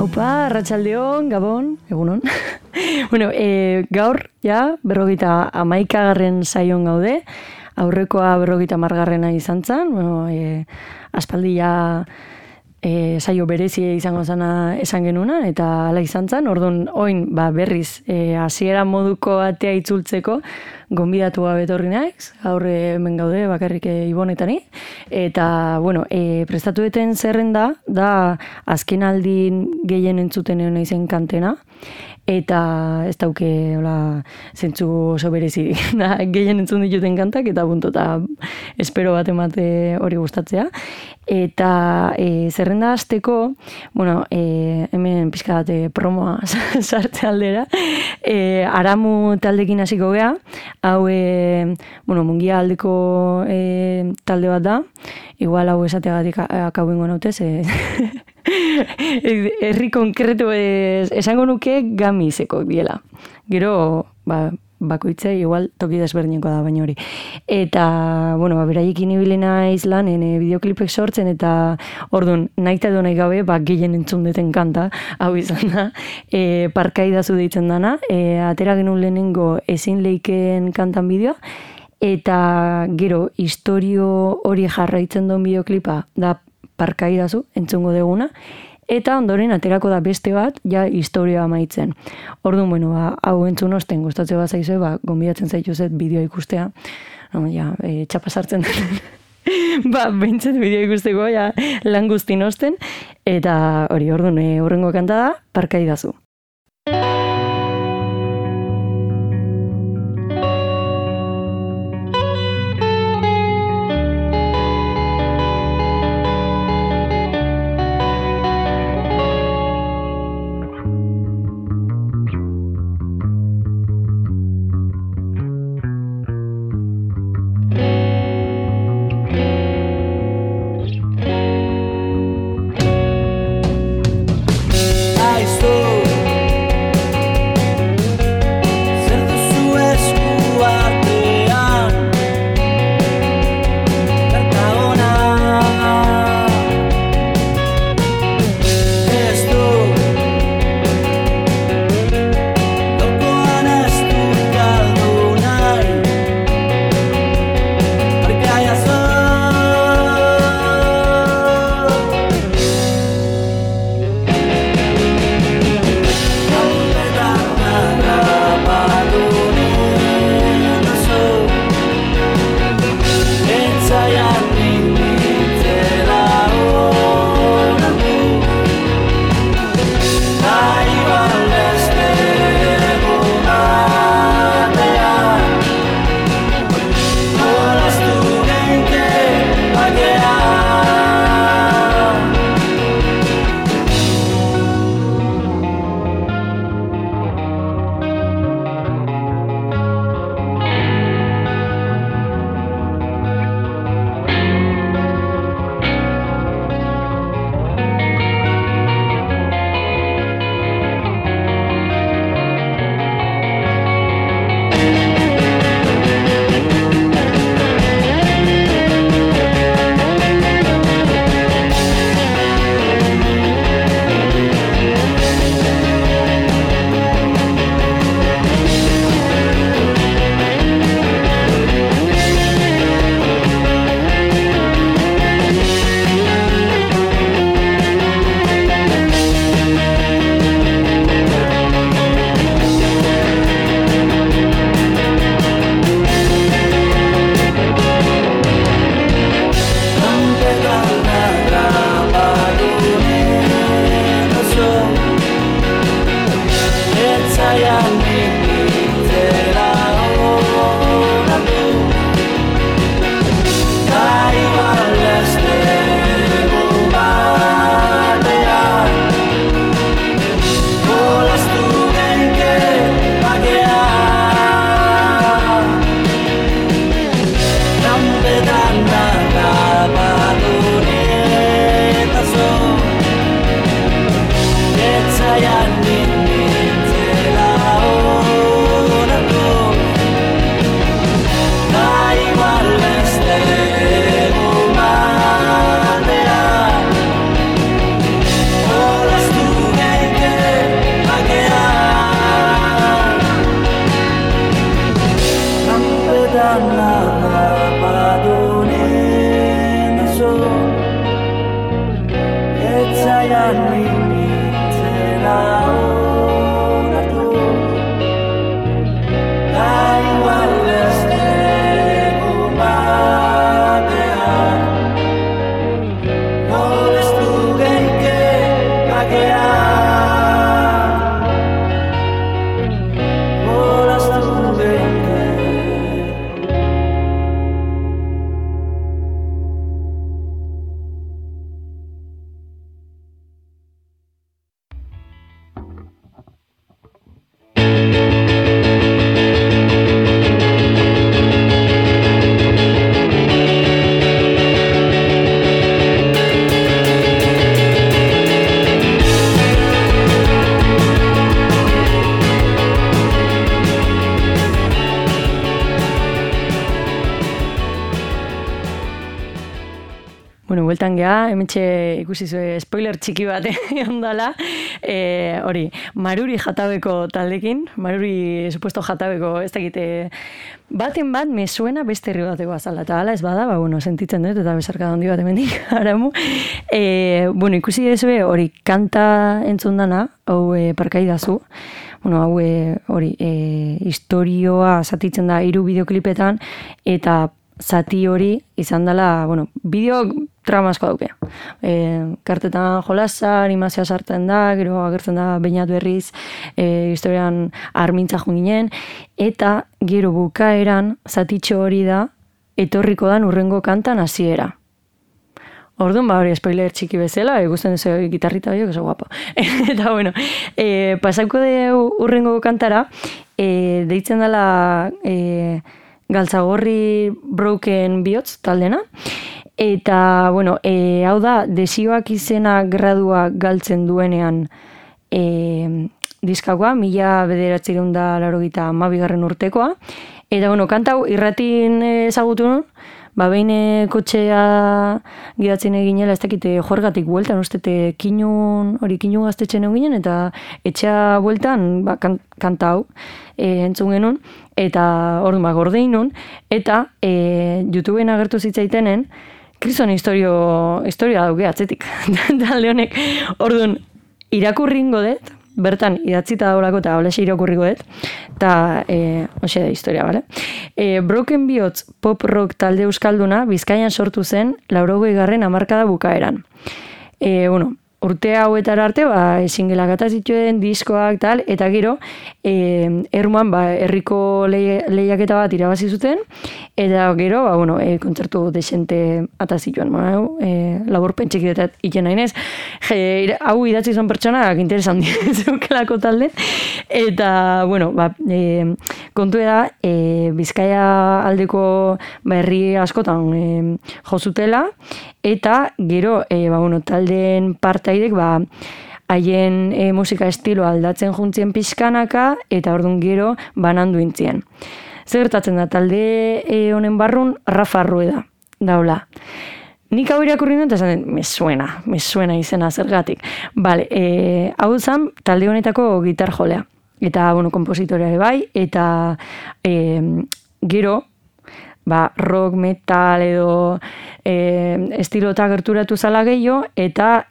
Aupa, arratsaldeon, gabon, egunon. Bueno, gaur, ja, 51. saion gaude. Aurrekoa 50. izan zen. Bueno, aspaldi ja saio berezia izango zana esan genuna, eta hala izan zen. Orduan, oin, berriz, hasiera moduko atea itzultzeko, gonbidatu betorri naiz, gaur hemen gaude bakarrik Ibonetani, eta, bueno, prestatu eten zerrenda, da azken aldin gehien entzuten egon naizen kantena, eta ez dauke, hola, zentzu oso berezi, da, gehien entzun dituten kantak, eta punto, eta espero bat emate hori gustatzea, eta zerrenda hasteko, bueno, hemen pixka bat promoa sartze aldera, Aramu taldekin hasiko gea, hau, bueno, Mungia aldeko talde bat da, igual hau esateagatik akau bengo nautez, herri konkretu esango nuke Gamizeko diela. Gero, bakoitze igual toki desberdineko da baina hori. Eta, bueno, beraiekin ibili naiz lanen bideoklipek sortzen, eta orduan, nahi eta nahi gabe, gehien entzun deten kanta, hau izan da, Parkaidazu deitzen dana, atera genuen lehenengo ezin leiken kantan bideoa, eta gero, historio hori jarraitzen duen bideoklipa, da Parkaidazu, entzungo deguna, eta ondoren aterako da beste bat, ja historia amaitzen. Orduan, bueno, hau entzun osten, gustatze bat zaizue, gonbidatzen zaituzet bideoa ikustea, no, ja, txapa sartzen dut. Behintzat bideoa ikusteko, ja, lan guztin osten, eta hori, orduan, hurrengo kanta da, Parkaidazu. Aizu Bidaian nintzela onartu da igual beste egun batean molestu genke bakea molestu genke. Bueno, bueltan geha, hementxe ikusi zuen spoiler txiki bat ondala, hori, Maruri Jatabeko taldekin, Maruri supuesto Jatabeko, ez dakite, baten bat me suena beste herri bateko azala, eta hala ez bada, bueno, sentitzen dut, eta besarka handi bat hemendik, haramu. Bueno, ikusi dezue, hori, kanta entzun dana, hau parkaidazu, bueno, hau hori, historioa zatitzen da 3 bideoklipetan, eta zati hori izan dela, bueno, bideo trama asko dauke. Kartetan jolasa, animazioa sartzen da, gero agertzen da Beñat berriz, historian armintza joan ginen, eta gero bukaeran zatitxo hori da, etorriko dan urrengo kantan hasiera. Orduan, hori spoiler txiki bezala, gusten duzu gitarrita horiek, oso guapo. Eta, bueno, pasako de urrengo kantara, deitzen dela Galtzagorri Broken Bihotz taldena, eta, bueno, hau da, Desioak izena gradua galtzen duenean diskakoa, 1982 urtekoa, eta, bueno, kanta hau irratin ezagutu nun, behin kotxea gidatzen eginela, ez dakite joergatik bueltan, ustete kinun gaztetxen egon ginen, eta etxea bueltan kanta hau entzun genuen, eta orduan gordein nun, eta YouTubeen agertu zitzaitenen, Kriston historia dauke atzetik, talde honek, orduan irakurringo dut, bertan idatzita daulako eta holexe irakurriko dut, eta hoxe da historia, bale? Broken Bihotz pop rock talde euskalduna Bizkaian sortu zen 80. hamarkada bukaeran. Bueno, urte hauetara arte, singelak ata zituen, diskoak, tal, eta gero, Ermuan, herriko lehiaketa bat irabazi zuten, eta gero, bueno, kontzertu desente ata zituen, laburpen txikietat iten nahinez, hau idatzi zuen pertsonak interesan zeukelako talde, eta, bueno, kontu da, Bizkaia aldeko herri askotan jozutela, eta gero, bueno, taldeen partaidek, haien musika estilo aldatzen juntzien pixkanaka, eta orduan gero banandu intzien. Zer gertatzen da, talde honen barrun Rafa Rueda daula. Nik hau irakurri nuen, eta esan me suena izena zergatik. Bale, hau zen talde honetako gitar jolea. Eta, bueno, kompositoreare bai, eta gero, rock, metal edo estilota gerturatu zala gehiago, eta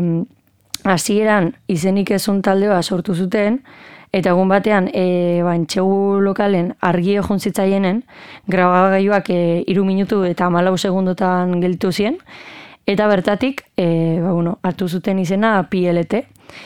hasieran izenik ezun taldea sortu zuten, eta egun batean entxegu lokalen argie jontzitzaienen grabagailuak 3 minutu eta 14 segundotan gelditu ziren, eta bertatik hartu zuten izena PLT.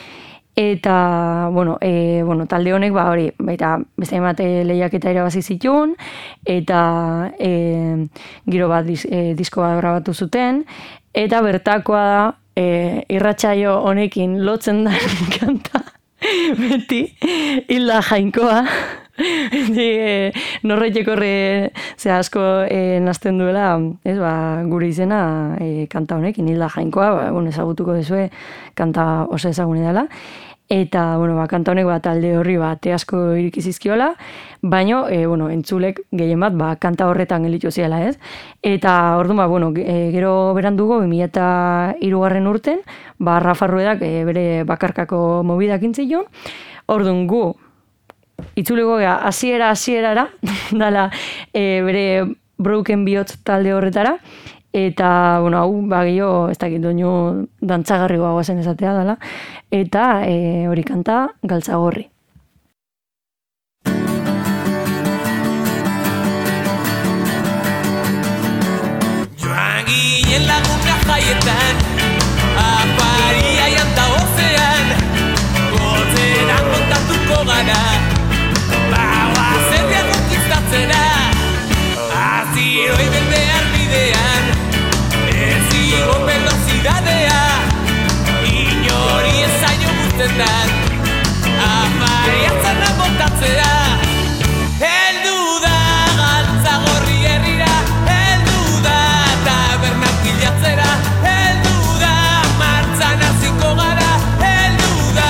Eta, bueno, talde honek, hori, baita, beste emate lehiaketa irabazi zituen, eta gero bat diskoa grabatu zuten, eta bertakoa da, irratsaio honekin lotzen da kanta, beti, Hilda Jainkoa, norreitek horre asko nazten duela, gure izena kanta honekin, Hilda Jainkoa, ezagutuko dezue, kanta oso ezagune dela, eta, kanta honek talde horri asko irikizizkiola, baino, entzulek gehien bat, kanta horretan gelditu ziela, ez? Eta, orduan, gero berandugo, 2003 urten, Rafa Ruedak bere bakarkako mobidak intzion, orduan gu, itzuleko gea, hasierara, dala bere Broken Bihotz talde horretara, eta, bueno, hau, bagio, ez dakit doinu dantzagarrigoa zen esatea dela, eta hori kanta Galtzagorri. Joan ginen lagunak jaietan, aparia janta ozean, gotzeran kontatuko gara, baua zerriak kontiztatzera, aziroi behar bidean, ez igo velozidadea, inori ezaino guztetan, aparia zerra kontatzea, heldu da Galtzagorri herrira, heldu da tabernak bilatzera, heldu da martxan hasiko gara, heldu da.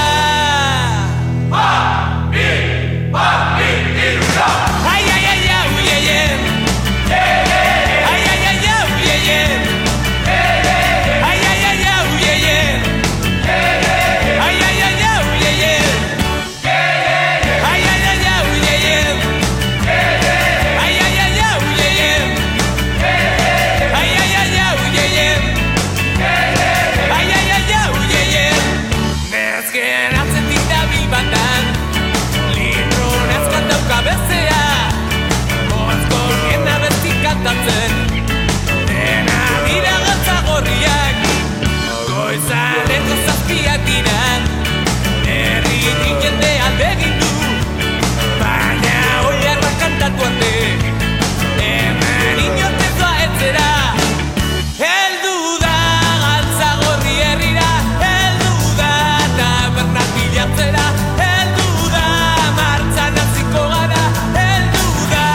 Ai, ai, ai, au, ye, ye. Ai, ai, ai, au, ye, ye. Ai, ai, ai, au, ye, ye. Ai, ai, ai, au, ye, ye. Ai, ai, ai, au, ye, ye. Ai, ai, ai, au, ye, ye. Ai, ai, ai, au, ye, ye. Ai, ai, ai, au, ye, ye. Nezken atzetik da bi batan, litro nezkan dauka bezea, mozko gena bestik kantatzen, dena dira Galtzagorriak, goizaleko zazpiak dira, herritik jende alde egindu, baina oilarra kantatu arte, hemen inork ez doa etzera, heldu da Galtzagorri herrira, heldu da tabernak bilatzera, heldu da martxan hasiko gara, heldu da.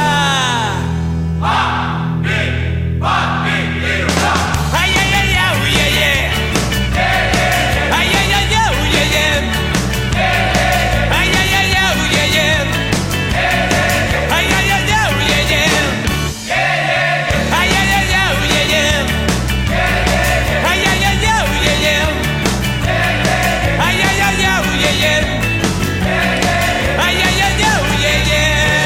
Ai, ai, ai, au, ye, ye. Ai, ai, ai, au, ye, ye. Ai, ai, ai, au, ye, ye. Ai, ai, ai, au, ye, ye. Ai, ai, ai, au, ye, ye. Ai, ai, ai, au, ye, ye. Ai, ai, ai, au, ye, ye. Ai, ai, ai, au, ye, ye.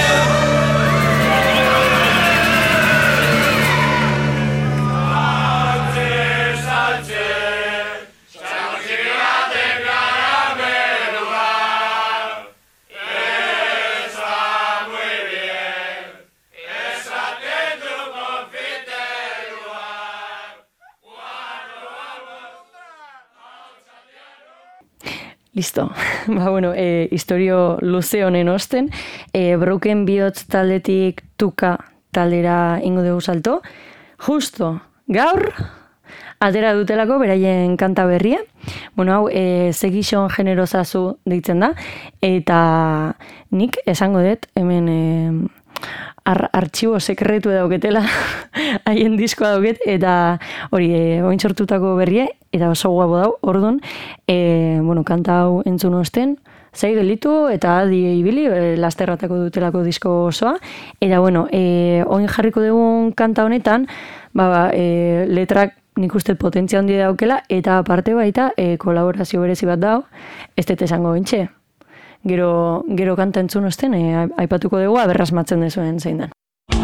Listo. Ba, bueno, historio luze honen osten, Broken Bihotz taldetik Tuka taldera ingo dugu salto. Justo, gaur, atera dutelako beraien kanta berria. Bueno, hau, Segixon generozazu deitzen da, eta nik esango dut, hemen artxibo sekretu dauketela, haien diskoa dauket, eta hori, oin sortutako berrie, eta oso guapo dau, orduan, bueno, kanta hau entzun osten, zai gelitu, eta adi ibili, lasterratako dutelako disko osoa, eta bueno, oin jarriko dugun kanta honetan, letrak nik uste potentzia handi daukela, eta aparte baita, kolaborazio berezi bat dau, ez dut esango bentxe. Gero kanta entzun osten, aipatuko dugu, aberrasmatzen dezuen zein den.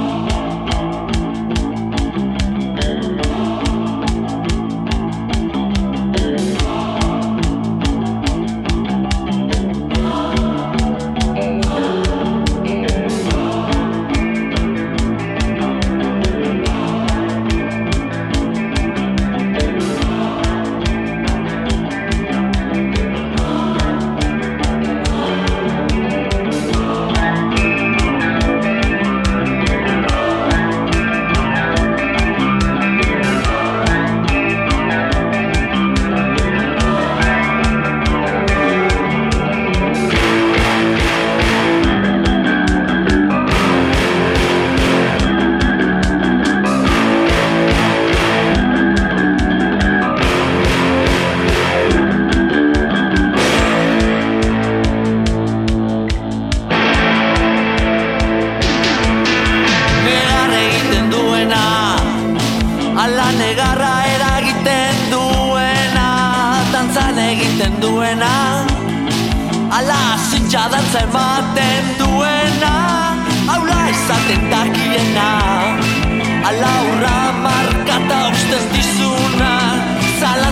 Dantza ematen duena, aula izaten dakiena, ala hurra markata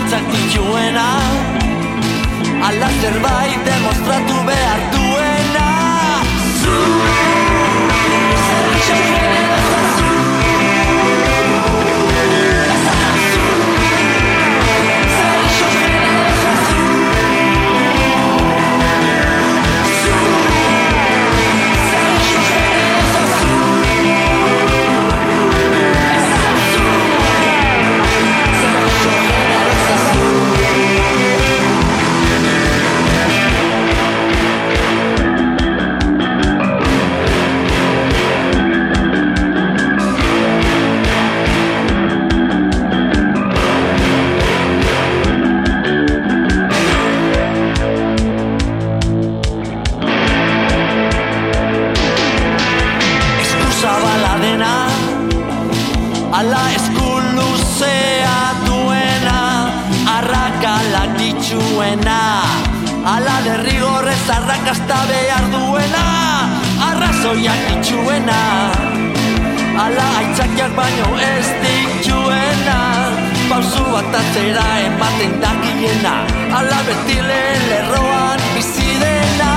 emaitzak dituena, ala zerbait demostratu behar duena. Ala eskuluzea duena, arrakalak dituena, ala derrigorrez arrakasta behar duena, arrazoiak dituena, ala aitzakiak baino ez dituena, pausu bat atzera ematen dakiena, ala beti lehen lerroan bizi dena.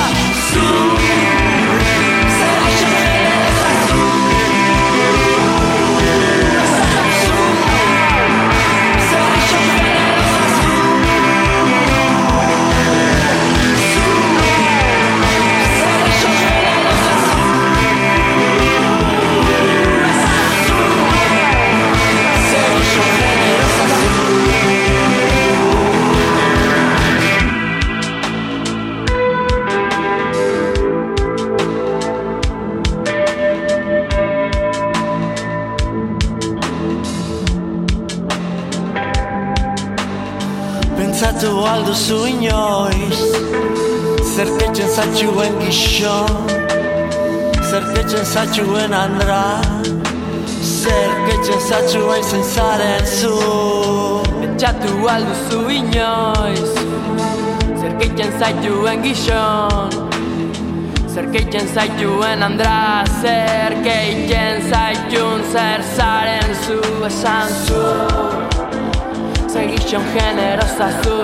Pentsatu alduzu inoiz, zerketzen zaituen gizon, zerketzen zaituen andra, zerketzen zaituen zentzaren zu. Pentsatu alduzu inoiz, zerketzen zaituen gizon, zerketzen zaituen andra, zerketzen zaitun zer zaren zu esan zu. Segixon generosa zu,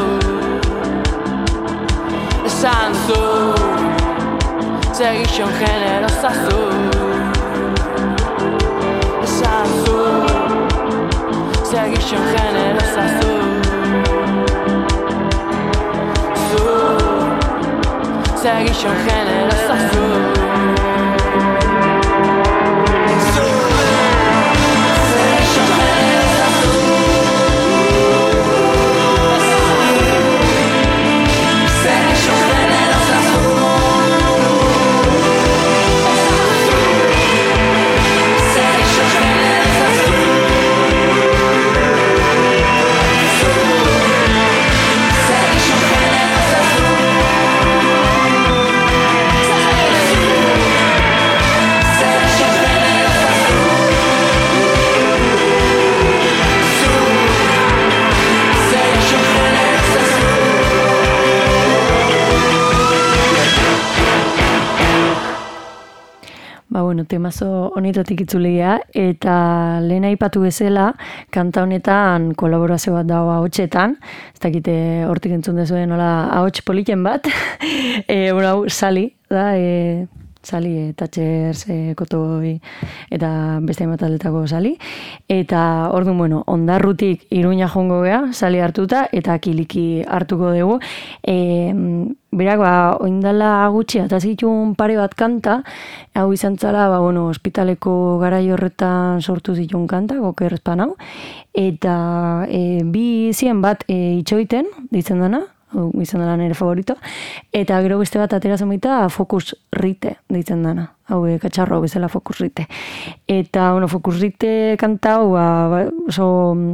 esan zu. Segixon generosa zu, esan zu. Segixon generosa zu, Segixon generosa zu. Bueno, temazo honetatik itzulegia, eta lehen aipatu bezala, kanta honetan kolaborazio bat dago ahotsetan, ez dakite hortik entzun dezuen nola ahots politen bat, hau Sali da, Sali, Thatchers, Kotoi, eta beste hainbat Sali, eta orduan, bueno, Ondarrutik Iruña jongo gea, Sali hartuta, eta Kiliki hartuko dugu, berak, oindala gutxi, eta zituen pare bat kanta, hau izan zala, ospitaleko garai horretan sortu zituen kanta, Goker Espanau, eta bi zien bat itxoiten, ditzen dana, izan dela nire favorito, eta gero beste bat ateratzen baita Focus Rite ditzen dana, hau katxarro bezala Focus Rite. Eta, Focus Rite kanta hau, oso,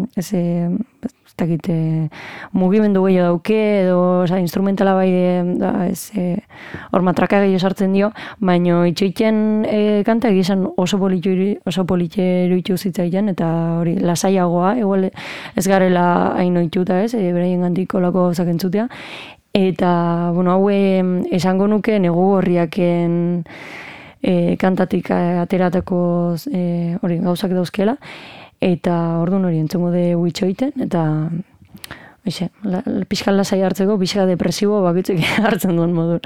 mugimendu gehiago dauke, edo instrumentala bai, hor matraka gehiago sartzen dio, baina itxoiten kanta egizan oso politxeru itxu zitzaiten, eta hori lasaiagoa, igual ez garela hain oituta ez, beraien gandik olako zakentzutea. Eta, hau esango nuke negu gorriaken kantatik ateratako hori gauzak dauzkela, eta orduan hori entzungo de itxoiten, eta Hoxe, pixka lasai hartzeko, pixka depresibo bakitzek hartzen duen modun.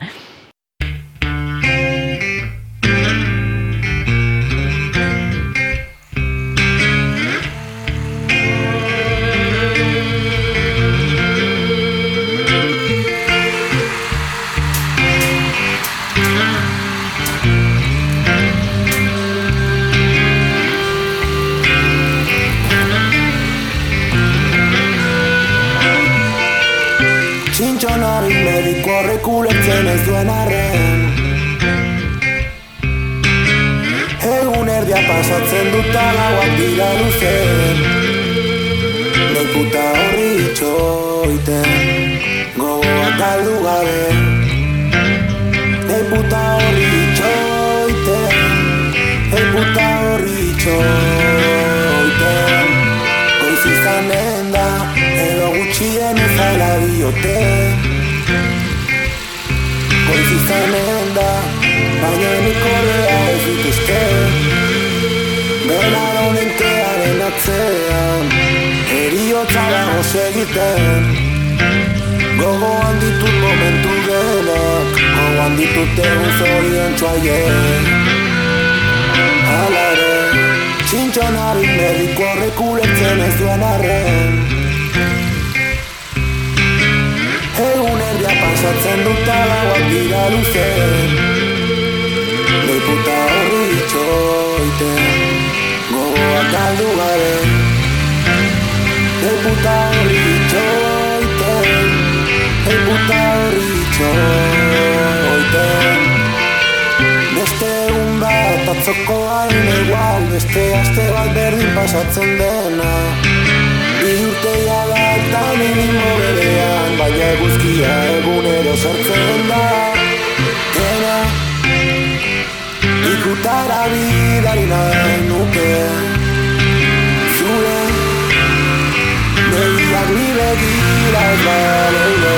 Txintxonari mediko horrekuletzen ez duen arren, egun erdia pasatzen duta gauak dira luzen, lekuta horri itxoiten, gogoak aldu gabe. Lekuta horri itxoiten, lekuta horri itxoiten, goiz izanen da, edo gutxien ezala diote. Goiz izanen da, baina nik ordea ez dituzte. Belar honentearen atzean, eriotza dago segiten. Gogoan ditut momentu denak, gogoan ditut egun zorien txuaien. Hala ere, txintxonari mediko horrekuletzen ez duen arren, egun erdia pasatzen duta gauak dira luzen, lekuta horri itxoiten, gogoak aldu gabe. Lekuta horri itxoiten, lekuta horri itxoiten. Beste egun bat atzokoan igual, beste aste bat berdin pasatzen dena. Bi urteia da eta minimo berean, baina eguzkia egunero sartzen da. Dena, ikutara bidari nahi nuke, zure begiak ni begira ez baleule.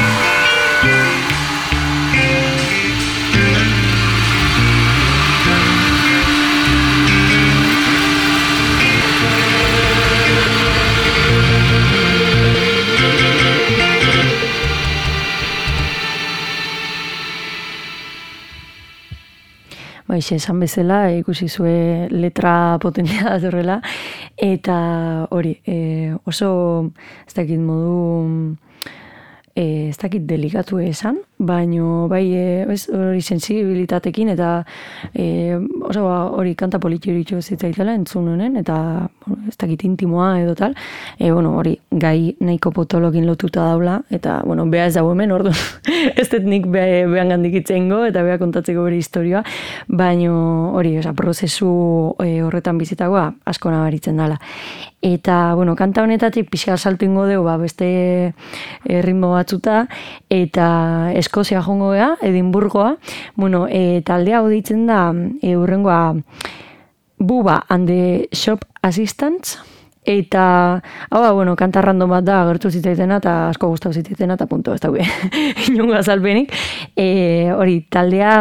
Baixe, esan bezala, ikusi zue letra potentea datorrela, eta hori, oso, ez dakit modu, ez dakit delikatu esan, baino bai hori sensibilitatekin eta oso hori kanta politioritxo zitzaitela entzun honen, eta ez dakit intimoa edo tal, hori gai nahiko potolokin lotuta daula, eta bea ez dago hemen, ordu ez dut nik behan gandik itzengo eta bea kontatzeko bere historioa, baino hori, prozesu horretan bizitagoa asko nabaritzen dela. Eta, kanta honetatik pixka saltu ingo dugu, beste ritmo batzuta, eta Eskozia jongo gea, Edinburgoa, taldea hau deitzen da, hurrengoa Buba and the Shop Assistants, eta, hau kanta random bat da, agertu zitzaitena, eta asko gustatu zitzaitena, eta punto, ez daude, inungo azalpenik. Hori, taldea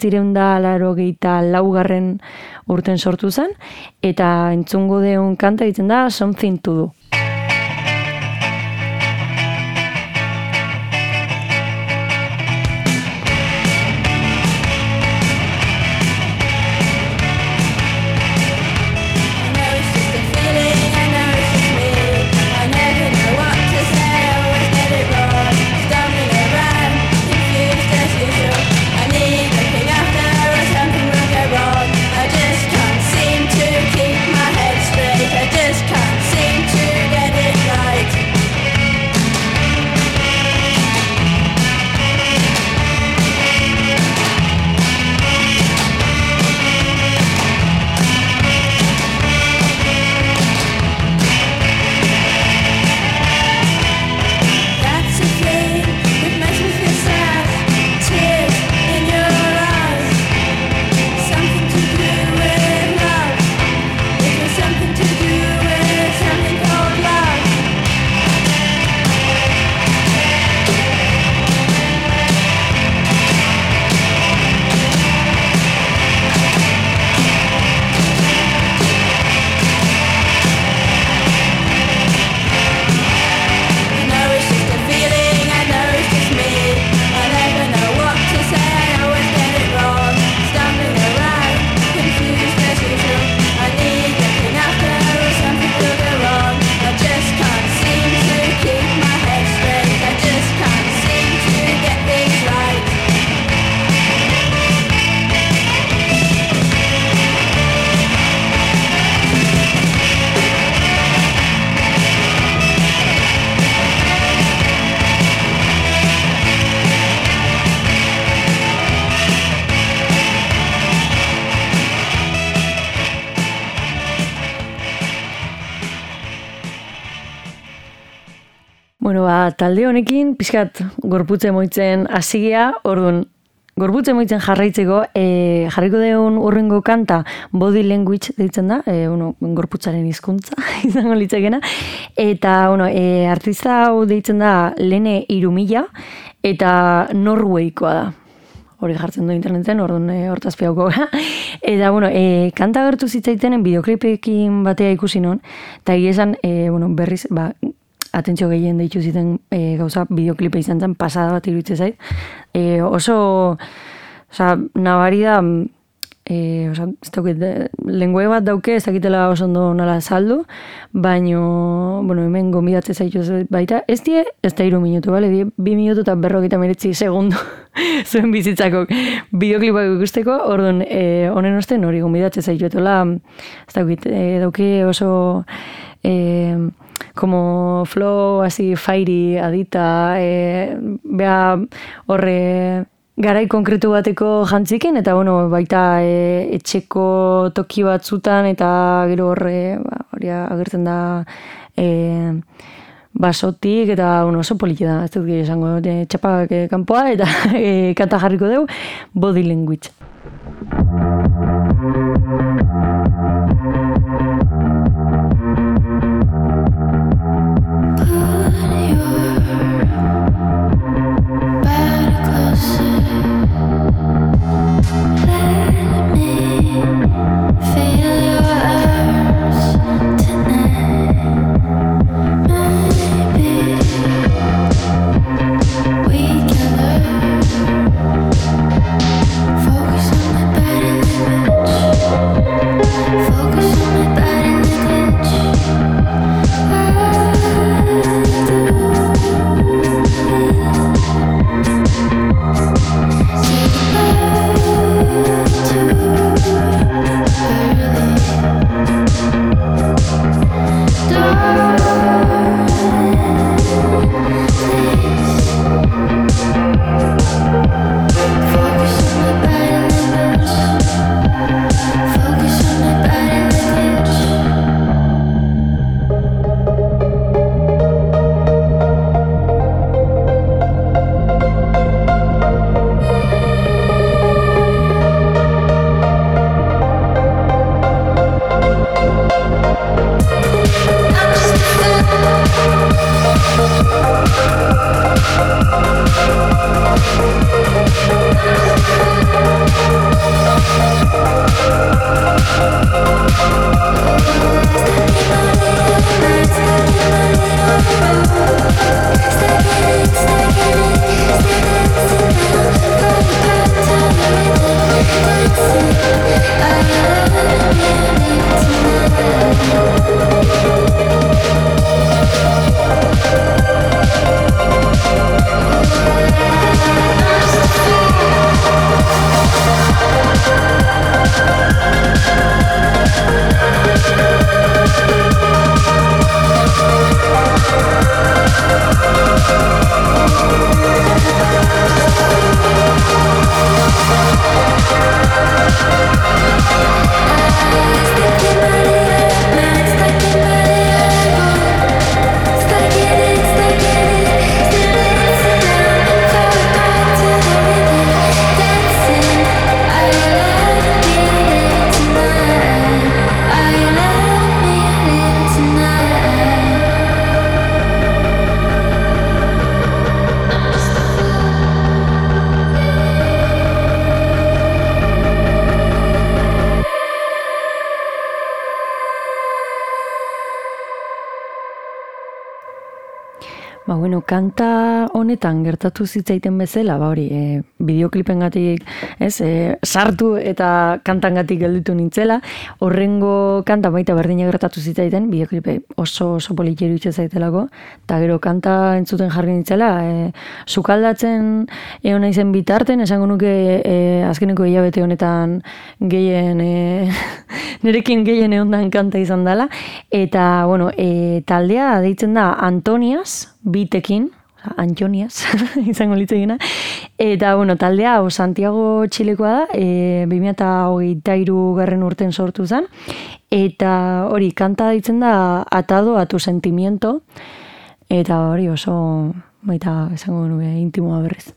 1984 urten sortu zen, eta entzungo deun kanta ditzen da Something to Do. I just can't seem to Bueno, talde honekin, pixkat gorputze moitzen hasigia, orduan, gorputze moitzen jarraitzeko, jarriko deun urrengo kanta body language deitzen da, gorputzaren hizkuntza izango litzakena, eta, artista hau deitzen da Lene Irumilla, eta Norwaykoa da. Hori jartzen du interneten, orduan hortazpeauko. Eta, kanta agertu zitzaitenen bideoklipekin batea ikusi non, eta esan, berriz, atentzio gehien deitu ziten gauza bideoklipe izan zen, pasada bat iruditzen zait. Nabari da, ez dauket, lengua bat dauke, ez dakitela oso ondo nola saldu, baino, hemen gombidatzen zaitu baita, ez da 3 minutu, bale? 2 minutu eta 59 segundu zuen bizitzako bideoklipak ikusteko, orduan, honen osten hori gombidatzen zaitu, ez dakit, dauke oso como flow, así, fairy, adita, bea horre garai konkretu bateko jantzikin, eta baita etxeko toki batzutan, eta gero horre hori agertzen da basotik, eta oso poliki da, ez dut esango, txapak kanpoa, eta kanta jarriko dugu, body language. Kanta honetan gertatu zitzaiten bezala, bideoklipengatik, sartu eta kantangatik gelditu nintzela, horrengo kanta baita berdina gertatu zitzaiten, bideoklipe oso politxeru itxe zaitelako, eta gero kanta entzuten jarri nintzela, sukaldatzen egon naizen bitarten, esango nuke azkeneko hilabete honetan gehien, nerekin gehien egondan kanta izan dela, eta, taldea deitzen da Antonias, bitekin, Antonias, izango litzegina, eta, taldea Santiago Txilekoa da, 2023 urten sortu zen, eta hori, kanta deitzen da Atado a tu sentimiento, Eta hori oso, baita esango nuke, intimoa berriz.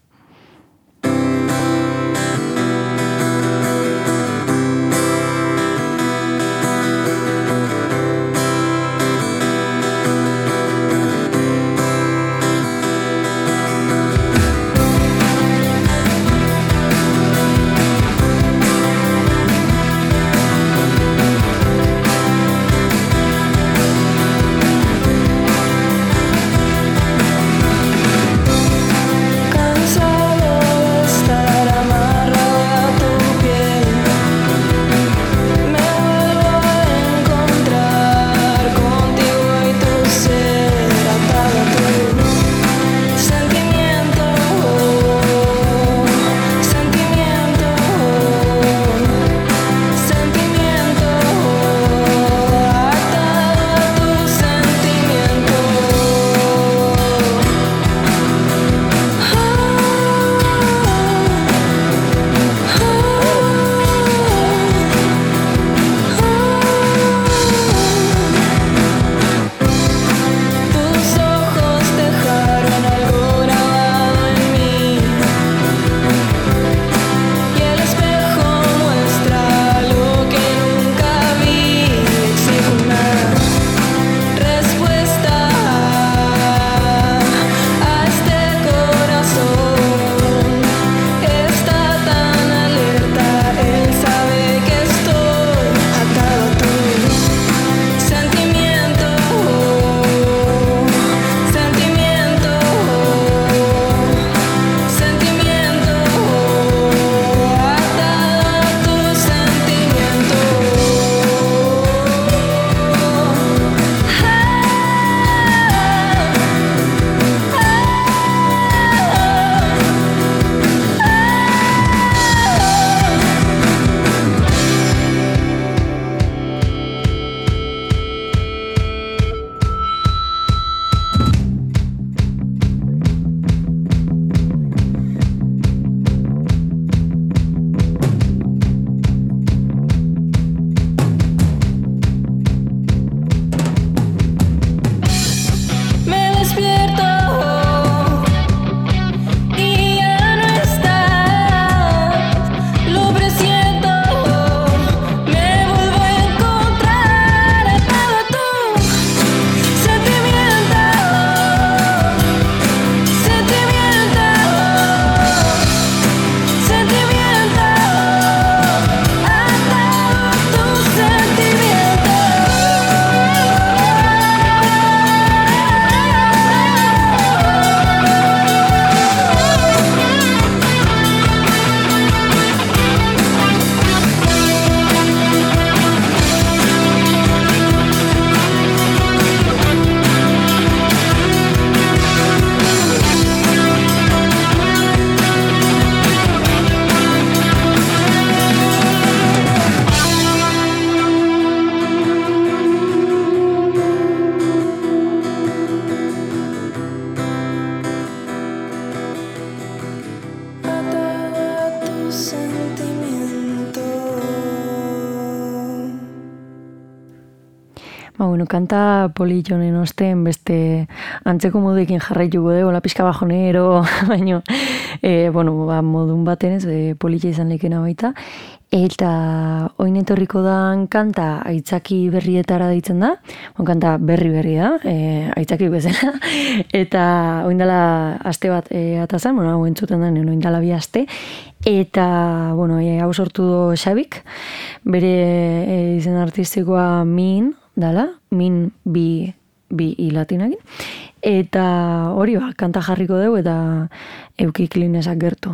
Kanta politxonen osten beste antzeko moduekin jarraituko dugu, la pixka bajonero, baina, modun baten ez, politxa izan lekena baita. Eta oin etorriko dan kanta aitzaki berrietara deitzen da, kanta berri da, aitzaki bezala, eta oin dela aste bat atazan, hau entzuten da, oin dela bi aste, eta, hau sortu do Xabik, bere izen artistikoa Min, dala, Min bi latinakin, eta hori kanta jarriko dugu eta Euki Klinesak gertu.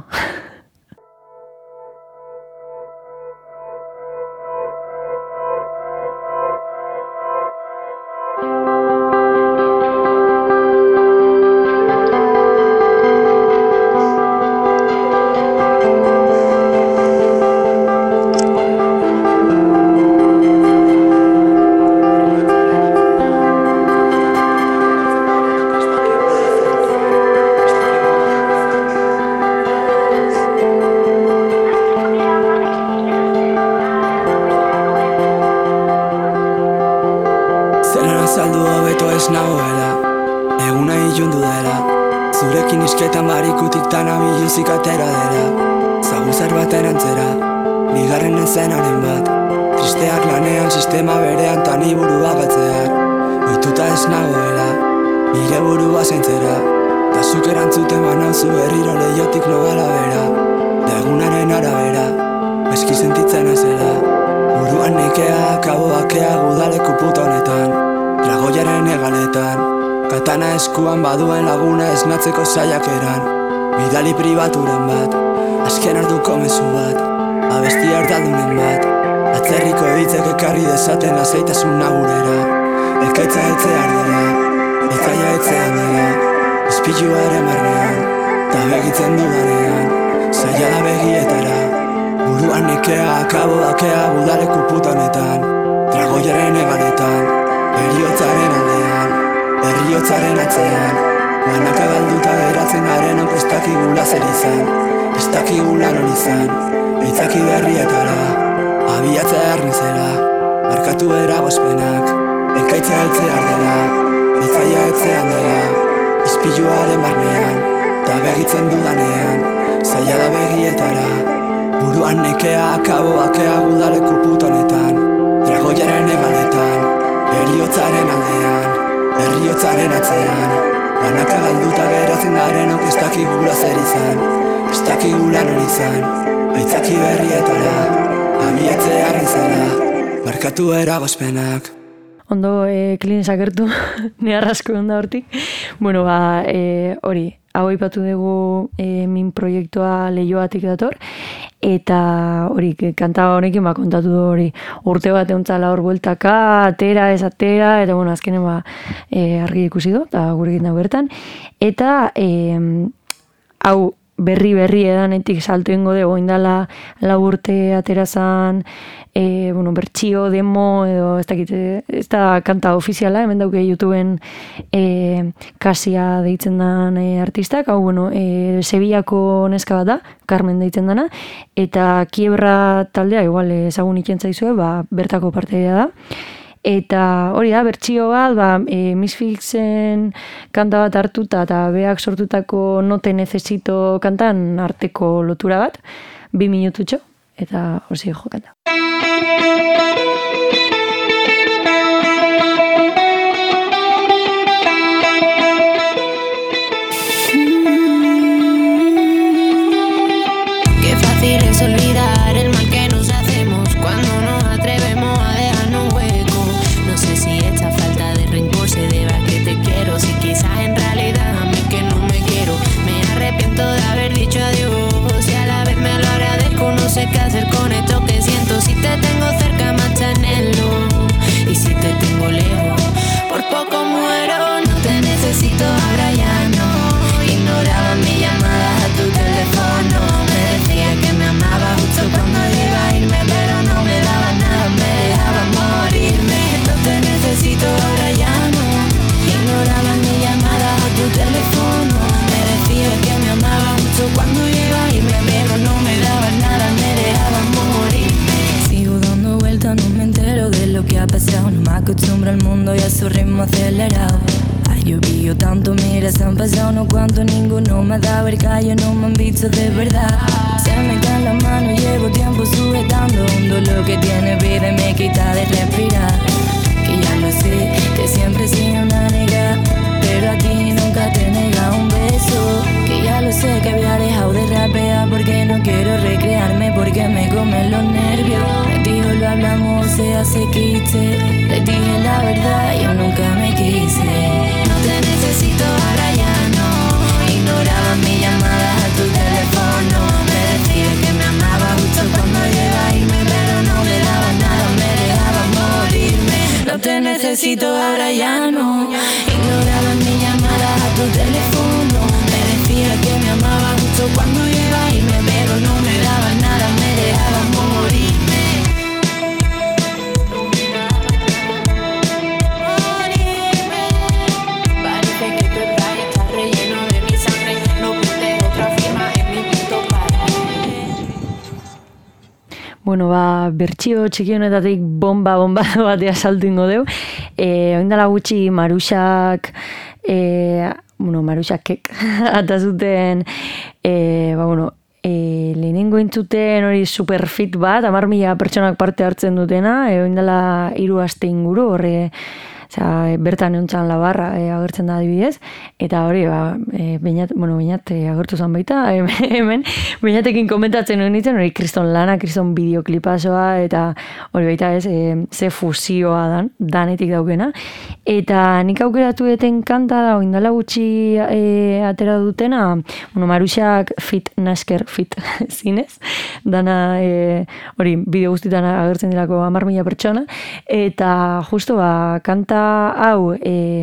Marikutik tana biluzik atera dela, zaguzar baten antzera, bigarren zenaren bat. Tristeak lanean, sistema berean, tani burua galtzeak. Oituta ez nagoela, nire burua zaintzera, ta zuk erantzuten banauzu berriro leiotik nogala bera. Da egunaren arabera, eski sentitzen ezela, buruan nekea, kabo bakea gudaleku puta honetan, dragoiaren egaletan, katana eskuan baduen laguna esnatzeko saiakeran, bidali pribaturen bat, azken arduko mezu bat, abesti hartaldunen bat, atzerriko hitzek ekarri dezaten lasaitasun nagurera, ekaitza etzear dela, etzaia etzean dela, izpilua ere marrean, ta begitzen dudanean, zaila da begietara, buruan nekea, akabo bakea budaleku puta honetan, dragoiaren egaletan, heriotzaren aldean, herriotzaren atzean, banaka galduta geratzen garen hau ez dakigula zer izan, ez dakigula non izan, eitzaki berrietara, abiatzea ernizela, markatu eragozpenak, ekaitza etzear dela, etzaia etzean dela, izpiluaren barnean, ta begitzen dudanean, zaila da begietara, buruan nekea, akabo bakea gudaleku puta honetan, dragoiaren egaletan, heriotzaren aldean, herriotzaren atzean, banaka galduta geratzen garen hau ez dakigula zer izan, ez dakigula non izan, aitzaki berrietara, abiatzea rizela, markatu eragozpenak. Ondo, klin sakertu, nire asko onda hortik. Bueno, hori, hau aipatu dugu min proiektua Leioatik dator, eta hori, kanta honekin kontatu du hori, urte bat euntzala hor bueltaka, atera, ez atera, eta bueno, azkenen argi ikusi du, eta gurekin dago bertan, eta hau, berri edanetik salto ingo dugu, indala 4 urte aterazan, bertsio, demo, edo ez dakit, ez da kanta ofiziala, hemen dauke YouTubeen Kasia deitzen dan artistak, hau, Sevillako neska bat da, Carmen deitzen dana, eta Kiebra taldea, igual ezagun ikentzaizue, bertako parteidea da. Eta hori da, bertsio bat, Misfitsen kanta bat hartuta eta beak sortutako No te necesito kantan arteko lotura bat, 2 minututxo, eta hori jo kanta. Qué fácil es olvidar el mal que nos hacemos cuando nos atrevemos a dejarnos hueco. No sé si esta falta de rencor se debe a que te quiero, si quizás en realidad a mí que no me quiero. Me arrepiento de haber dicho adiós y a la vez me lo agradezco. No sé qué hacer con esto que siento. Si te tengo cerca más tenerlo, y si te tengo lejos por poco muero. No te necesito ahora ya no. Ignoraba mis llamadas a tu teléfono. Me decía que me amaba justo cuando iba a irme, pero no me daba nada, me dejaba morirme. No te necesito ahora ya no. Ignoraba mis llamadas a tu teléfono. Me decía que me amaba mucho cuando iba a irme, pero no me daba nada, me dejaba morirme. Sigo dando vueltas, no me entero de lo que ha pasado. No me acostumbro al mundo y a su ritmo acelerado. Ha llovido tanto, mira, se han pasado unos cuantos, ninguno me ha dado el callo, no me han visto de verdad. Se me caen las manos, llevo tiempo sujetando un dolor que tiene vida y me quita de respirar. Que ya lo sé, que siempre he sido una nega, pero a ti nunca te he negado un beso. Que ya lo sé, que había dejado de rapear porque no quiero recrearme, porque me comen los nervios. Me dijo lo hablamos, se hace quiste. Le dije la verdad, yo nunca me quise. No te necesito ahora ya no. Ignoraba mis llamadas a tu teléfono. Me decía que me amaba justo cuando iba a irme, pero no me daba nada, me dejaba morirme. No te necesito ahora ya no. Ignoraba mis llamadas a tu teléfono. Me decía que me amaba justo cuando iba a irme, pero no me daba nada, me dejaba morirme. Parece que tu traje está relleno de mi sangre. No puse otra firma en mi punto para él. Bueno, bertsio txiki honetatik bomba batea saltu ingo deu. Oindala gutxi Maruxak Maruxakek atazuten, lehenengo entzuten hori superfit bat, 10.000 pertsonak parte hartzen dutena, oindala 3 aste inguru, horre, bertan euntzan labarra agertzen da adibidez, eta hori, Beñat agertu zan baita, hemen, Beñatekin komentatzen nintzen, hori kriston lana, kriston bideoklipazoa, eta hori baita ez, ze fusioa danetik daukena, eta nik aukeratu eten kanta da, oindala gutxi atera dutena, Maruxak fit, nasker fit zinez, dana hori bideo guztietan agertzen dirako 10.000 pertsona, eta justo kanta hau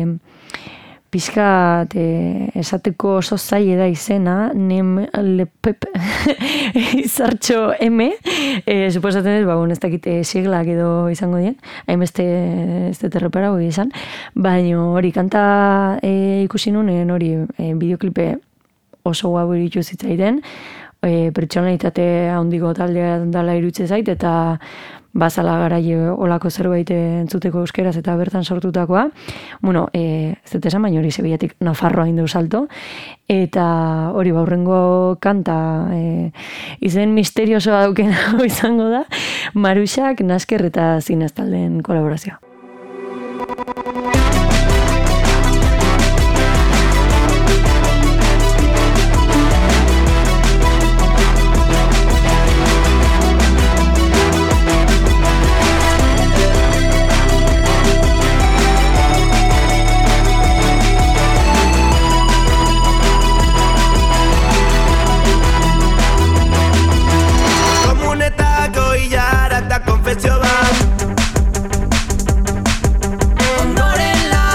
pizkat esateko oso zaila da izena, nem lepep izartxo M, suposatzen ez, ez dakit siglak edo izango dien, hainbeste ez dut errepara hori izan, baina hori kanta ikusi nunen hori bideoklipe oso guapo iritu zitzaiten, pertsonalitate handiko taldea dala irutze zait, eta bazala garaile olako zerbait entzuteko euskeraz eta bertan sortutakoa. Ez dut esan, baina hori Sevillatik Nafarroa indeu salto. Eta hori baurrengo kanta izen misteriosoa daukena izango da, Maruxak, Nasker eta Zinez taldeen kolaborazioa. Ondoren la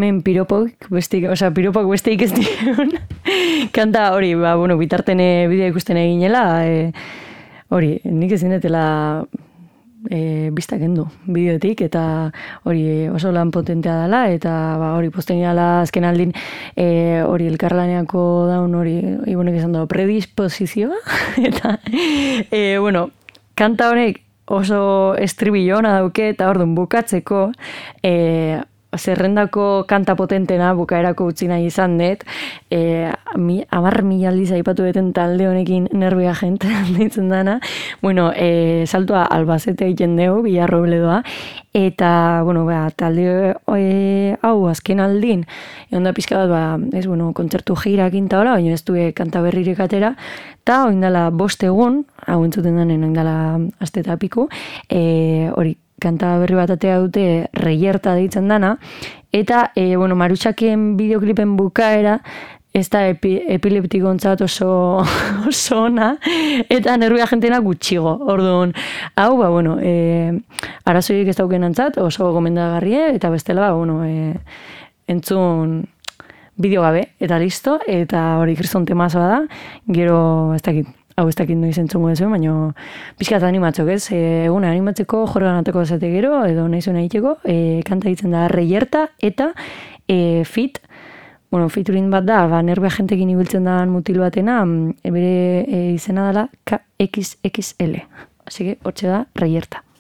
hemen piropok besteik ez dion. Kanta hori, bitarten bideo ikusten eginela, hori, nik ezin detela biztak endu bideotik, eta hori oso lan potentea dela, eta hori posten gala azken aldin hori elkarlaneako daun hori, ibonek esan dago, predisposizioa, eta, kanta honek oso estribillo ona dauke, eta orduan bukatzeko, zerrendako kanta potentena bukaerako utzi nahi izan dut, 10.000 aldiz aipatu beten talde honekin Nerbia Gente ditzen dana, saltoa Albacete egiten dugu, Villarrobledoa, eta, talde hau azken aldin, egon da pizka bat, kontzertu girak inta hola, baina ez du kanta berririk atera, eta oindala 5 egun, hau entzuten danen oindala aste eta piku, hori, kanta berri bat atea dute Reyerta deitzen dana, eta, Marutxaken bideoklipen bukaera, ez da epileptikontzat oso ona, eta Nerbia Gentena gutxigo. Orduan, hau, arazoiek ez dauken antzat, oso gomendagarrie, eta bestela, entzun bideo gabe, eta listo, eta hori kriston temazoa da, gero, ez dakit noiz entzungo dezu, baina pixkat animatzok, ez? Egun animatzeko, jorganateko zate gero, edo nahi zuen egiteko, kanta ditzen da Reyerta, eta featuring bat da, Nerbia Gentekin ibiltzen da mutil batena, bere izena dela KXXL. Así que, hortxe da Reyerta.